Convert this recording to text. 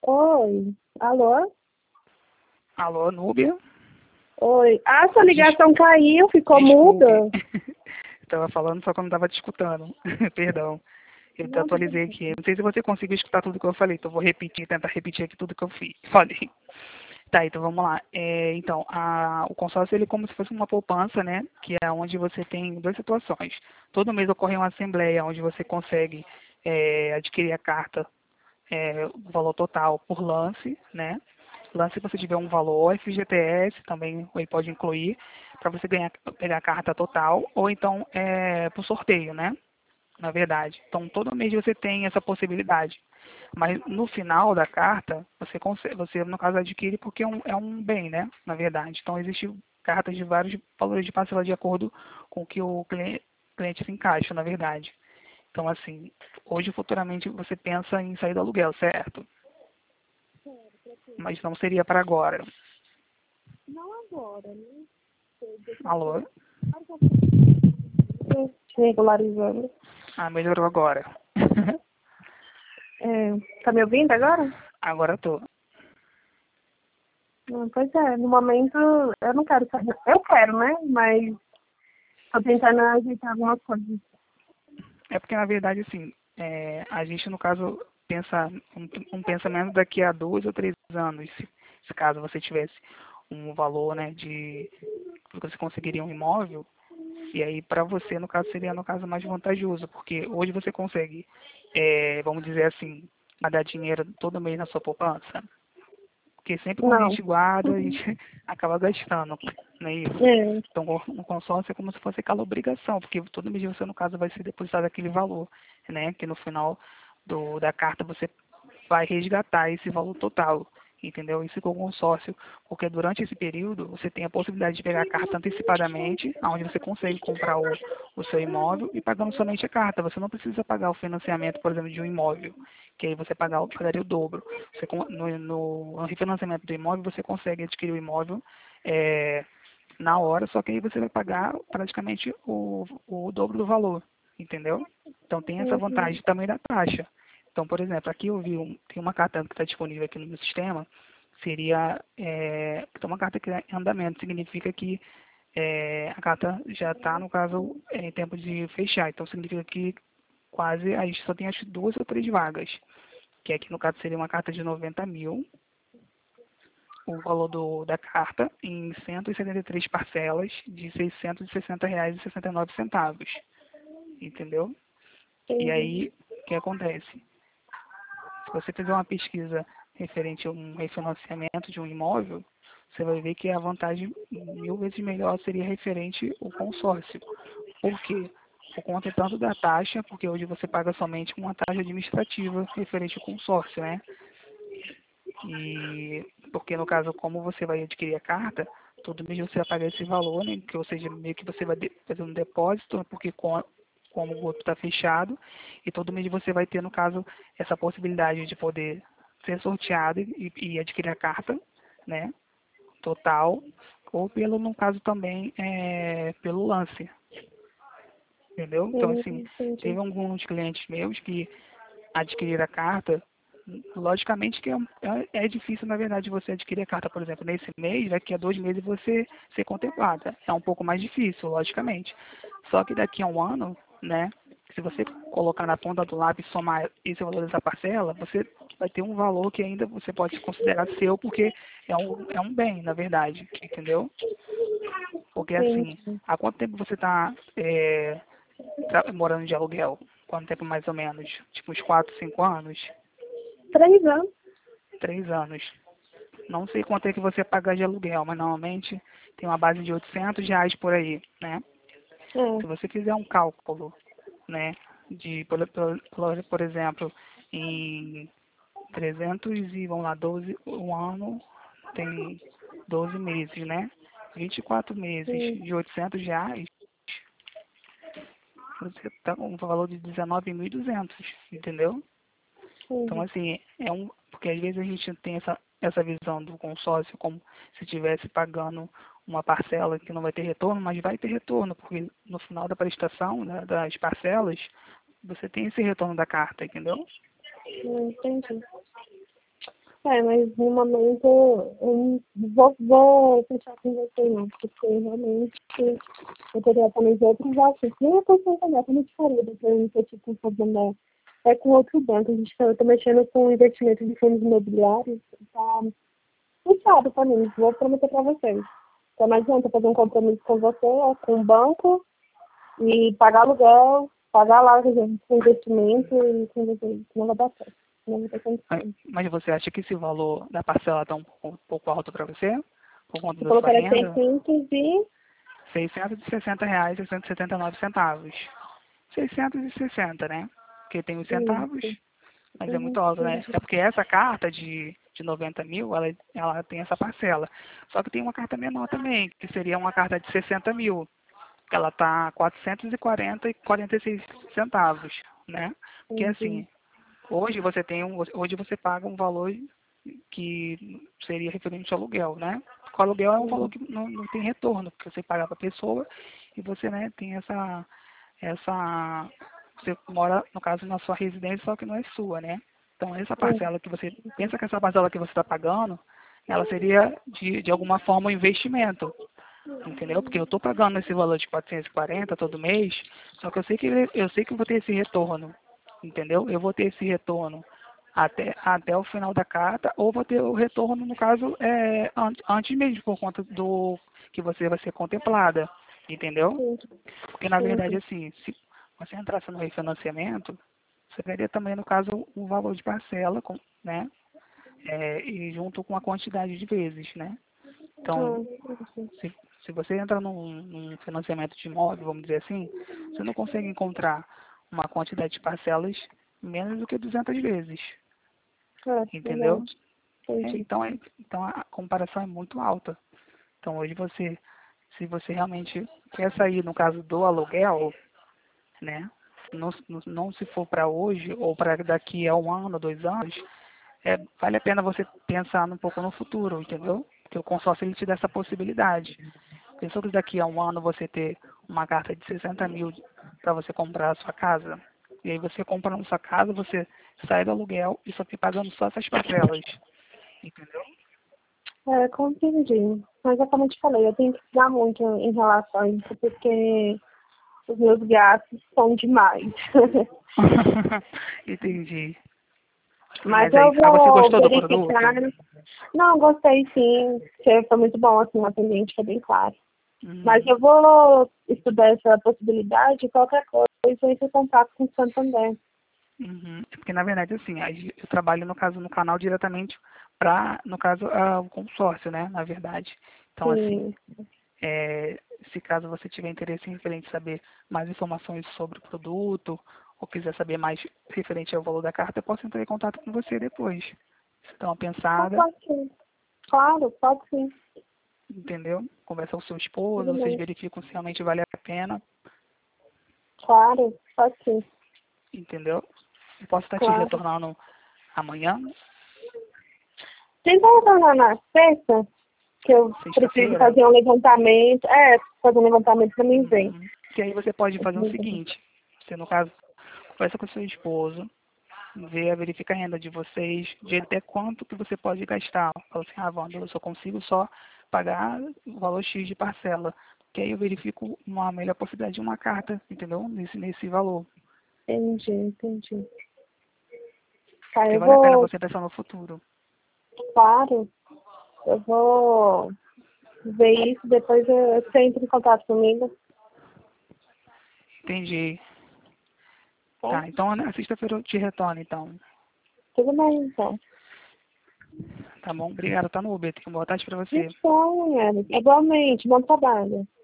Oi. Alô? Alô, Núbia? Oi. Ah, sua ligação caiu, ficou Desculpe. muda? Eu tava falando, só que eu não tava te escutando. Perdão. Eu te Não, tudo atualizei bem. aqui. Não sei se você conseguiu escutar tudo que eu falei, então eu vou repetir, tentar repetir aqui tudo que eu falei. Tá, então vamos lá. Então, o consórcio ele é como se fosse uma poupança, né? Que é onde você tem duas situações. Todo mês ocorre uma assembleia onde você consegue adquirir a carta, o valor total por lance, né? Lance se você tiver um valor, FGTS também ele pode incluir, para você pegar a carta total, ou então por sorteio, né? Na verdade. Então, todo mês você tem essa possibilidade. Mas no final da carta, você consegue, você no caso adquire porque é um bem, né? Na verdade. Então, existem cartas de vários valores de parcela de acordo com o que o cliente se encaixa, na verdade. Então, assim, hoje futuramente você pensa em sair do aluguel, certo? Mas não seria para agora. Não agora, né? Alô? Regularizando. Ah, melhorou agora. Tá me ouvindo agora? Agora tô. Pois é, no momento eu não quero saber. Eu quero, né? Mas tô tentando ajeitar algumas coisas. É porque, na verdade, assim, a gente, no caso, pensa um pensamento daqui a 2 ou 3 anos, se caso você tivesse um valor, né, de que você conseguiria um imóvel, e aí para você, no caso, seria, no caso, mais vantajoso, porque hoje você consegue, vamos dizer assim, guardar dinheiro todo mês na sua poupança, porque sempre quando a Não. gente guarda, a gente acaba gastando, não é isso? É, Então, o consórcio é como se fosse aquela obrigação, porque todo mês você, no caso, vai ser depositado aquele valor, né? Que no final da carta você vai resgatar esse valor total, entendeu? Isso com o consórcio, porque durante esse período você tem a possibilidade de pegar a carta antecipadamente, onde você consegue comprar o seu imóvel e pagando somente a carta. Você não precisa pagar o financiamento, por exemplo, de um imóvel, que aí você pagaria o dobro. No refinanciamento do imóvel, você consegue adquirir o imóvel na hora, só que aí você vai pagar praticamente o dobro do valor, entendeu? Então tem essa uhum. vantagem também da taxa. Então, por exemplo, aqui eu vi tem uma carta que está disponível aqui no meu sistema, seria tem uma carta que é em andamento, significa que a carta já está, no caso, em tempo de fechar. Então significa que quase a gente só tem acho 2 ou 3 vagas, que aqui no caso seria uma carta de 90 mil, o valor da carta em 173 parcelas de R$ 660,69, entendeu? E Entendi. aí, o que acontece? Se você fizer uma pesquisa referente a um refinanciamento de um imóvel, você vai ver que a vantagem 1000 vezes melhor seria referente ao consórcio. Por quê? Por conta tanto da taxa, porque hoje você paga somente uma taxa administrativa referente ao consórcio, né? E porque no caso, como você vai adquirir a carta, todo mês você vai pagar esse valor, né? Que, ou seja, meio que você vai fazer um depósito, porque como o outro está fechado, e todo mês você vai ter, no caso, essa possibilidade de poder ser sorteado e adquirir a carta, né? Total, ou pelo, no caso também, pelo lance, entendeu? Então, assim, Entendi. teve alguns clientes meus que adquirir a carta, logicamente que é difícil, na verdade, você adquirir a carta, por exemplo, nesse mês, daqui a 2 meses você ser contemplada. É um pouco mais difícil, logicamente. Só que daqui a um ano, né, se você colocar na ponta do lápis, somar esse valor dessa parcela, você vai ter um valor que ainda você pode considerar seu, porque é um bem, na verdade, entendeu? Porque assim, Entendi. há quanto tempo você está morando de aluguel? Quanto tempo mais ou menos? Tipo uns 4, 5 anos? 3 anos. 3 anos. Não sei quanto é que você paga de aluguel, mas normalmente tem uma base de R$ 800 por aí, né? É. Se você fizer um cálculo, né, por exemplo, em 300 e, vamos lá, 12, um ano tem 12 meses, né? 24 meses Sim, de R$ 800, você está com um valor de 19.200, entendeu? Então, entendi. assim, porque às vezes a gente tem essa visão do consórcio como se estivesse pagando uma parcela que não vai ter retorno, mas vai ter retorno, porque no final da prestação, né, das parcelas, você tem esse retorno da carta, entendeu? Entendi. fé, mas no momento eu não vou fechar com você não, porque realmente eu teria também outros assuntos. Nem a pessoa também, como eu te falei, pra eu não ter tipo um problema com outro banco. Eu tô mexendo com investimento de fundos imobiliários, tá puxado pra mim, vou prometer pra vocês. Então não adianta fazer um compromisso com você, com o banco, e pagar aluguel, pagar lá com investimento e com você, não vai dar certo. Não vai ter condição. Mas você acha que esse valor da parcela está um pouco alto para você? Por conta Você da falou que sua era renda? 600 e... R$ 660,69. 660, né? Porque tem os centavos, Isso. mas é muito alto, né? É porque essa carta de 90 mil, ela tem essa parcela. Só que tem uma carta menor também, que seria uma carta de 60 mil, que ela tá 440,46 centavos, né? Porque Entendi. assim, hoje você paga um valor que seria referente ao aluguel, né? O aluguel é um valor que não tem retorno, porque você paga para a pessoa e você, né, tem você mora, no caso, na sua residência, só que não é sua, né? Então, essa parcela que você, pensa que essa parcela que você está pagando, ela seria, de alguma forma, um investimento, entendeu? Porque eu estou pagando esse valor de 440 todo mês, só que eu sei que eu vou ter esse retorno, entendeu? Eu vou ter esse retorno até o final da carta, ou vou ter o retorno, no caso, antes mesmo, por conta do que você vai ser contemplada, entendeu? Porque, na verdade, assim, se você entrasse no refinanciamento, você teria também, no caso, o valor de parcela, né? E junto com a quantidade de vezes, né? Então, se, se você entra num financiamento de imóvel, vamos dizer assim, você não consegue encontrar uma quantidade de parcelas menos do que 200 vezes, entendeu? Verdade. Entendi. Então a comparação é muito alta. Então hoje se você realmente quer sair, no caso do aluguel, né? Não se for para hoje ou para daqui a 1 ano, 2 anos, vale a pena você pensar um pouco no futuro, entendeu? Porque o consórcio ele te dá essa possibilidade. Pensou que daqui a 1 ano você ter uma carta de 60 mil para você comprar a sua casa? E aí você comprando sua casa, você sai do aluguel e só fica pagando só essas parcelas, entendeu? Compreendi. Mas é como eu te falei, eu tenho que estudar muito em relação a isso, porque os meus gastos são demais. Entendi. Mas Mas eu aí, você vou gostou do verificar. produto? Não, gostei sim. Foi muito bom, assim, o atendente foi bem claro. Mas Uhum. eu vou estudar essa possibilidade e qualquer coisa eu entro em contato com o Santander. Uhum. É porque, na verdade, assim, eu trabalho, no caso, no canal diretamente no caso, o consórcio, né, na verdade. Então, assim, Sim. se caso você tiver interesse em referente a saber mais informações sobre o produto, ou quiser saber mais referente ao valor da carta, eu posso entrar em contato com você depois. Você dá uma pensada, Pode sim. Claro, pode sim. entendeu? Conversa com o seu esposo, Tudo vocês bem. verificam se realmente vale a pena, Claro, pode sim. entendeu? Eu posso estar te Claro. retornando amanhã, Tenta retornar na sexta, que eu preciso sexta-feira. fazer um levantamento. Fazer um levantamento pra mim ver. Uhum. Que aí você pode fazer o seguinte, você no caso conversa com seu esposo, verifica a renda de vocês, de até quanto que você pode gastar. Fala assim, Wanda, eu só consigo só pagar o valor X de parcela. Que aí eu verifico uma melhor possibilidade de uma carta, entendeu? Nesse valor. Entendi. Tá, Porque eu vale a pena vou, você pensar no futuro. claro, eu vou ver isso, depois você entra em contato comigo, Entendi. tá? Tá, então na sexta-feira eu te retorno, então. Tudo bem, então. Tá bom? Obrigado, tá no Uber. Boa tarde pra você. Então, Igualmente, bom trabalho.